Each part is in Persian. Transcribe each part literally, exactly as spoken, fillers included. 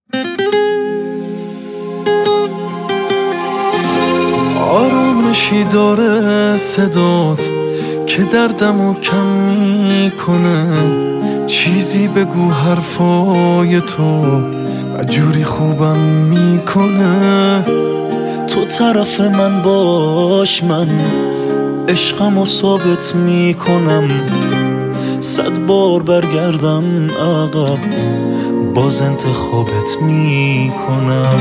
آرامشی داره صدات که دردمو کم میکنه. چیزی بگو حرفای تو جوری خوبم میکنه. تو طرف من باش، من عشقمو ثابت میکنم. صد بار برگردم عقب باز انتخابت میکنم.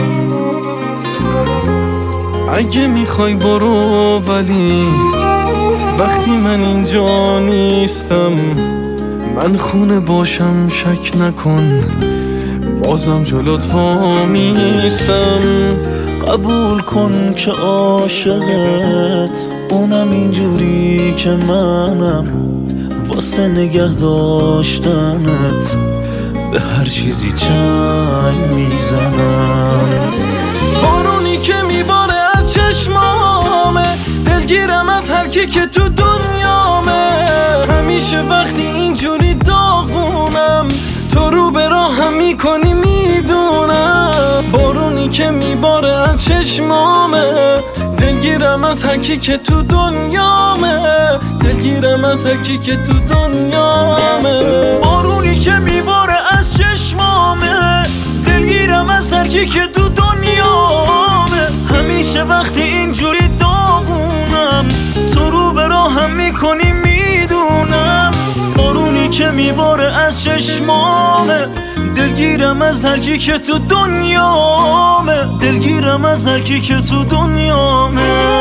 اگه میخوای برو، ولی وقتی من اینجا نیستم من خونه باشم شک نکن بازم جلوت وامیستم. قبول کن که عاشقت اونم اینجوری که منم، واسه نگه داشتنت به هر چیزی چنگ میزنم. بارونی که میباره از چشمامه، دلگیرم از هر کی که تو دنیامه. همیشه وقتی اینجوری داغونم تو رو به راهم میکنی میدونم. بارونی که میباره از چشمامه، دلگیرم از هر کی که تو دنیامه. دلگیرم از هر کی که تو دنیامه. بارونی که میباره از چشمامه، دلگیرم از هر کی که تو دنیامه. همیشه وقتی اینجوری داغونم تو رو به راهم میکنی میدونم. بارونی که میباره از چشمامه، دلگیرم از هر کی که تو دنیامه. دلگیرم از هر کی که تو دنیامه.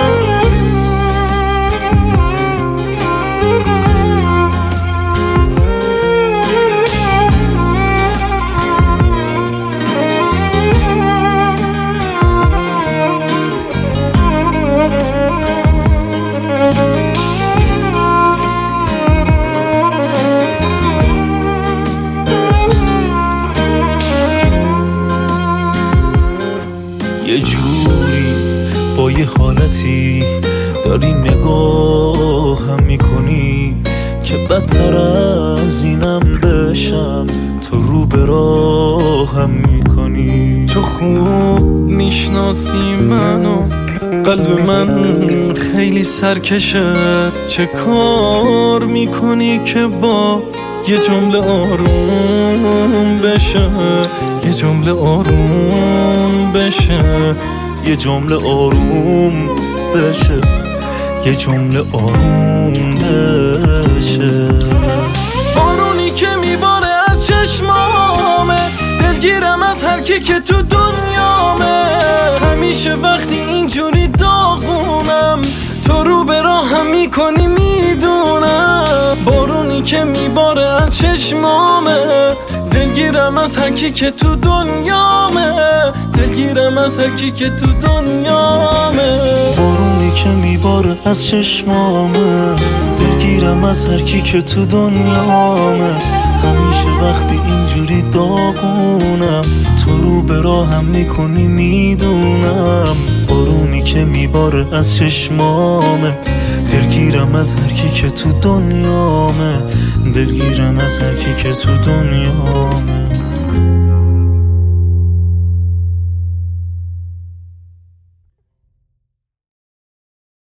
یه جوری با یه حالتی داری نگاهم میکنی که بدتر از اینم بشم تو رو به راهم میکنی. تو خوب میشناسی منو، قلب من خیلی سرکشه. چه کار میکنی که با یه جمله آروم بشه، یه جمله آروم بشه، یه جمله آروم بشه، یه جمله آروم بشه. بارونی که میباره از چشمامه، دلگیرم از هر کی که تو دنیامه. همیشه وقتی اینجوری داغونم تو رو به راهم میکنی میدونم. بارونی که میباره از چشمامه، دلگیرم از هر کی که تو دنیامه. دلگیرم از هر کی که تو دنیامه. بارونی که میباره از چشمامه، دلگیرم از هر کی که تو دنیامه. همیشه وقتی اینجوری داغونم تو رو به راهم میکنی میدونم. بارونی که میباره از چشمامه، دلگیرم از هر کی که تو دنیامه. دلگیرم از هر کی که تو دنیامه.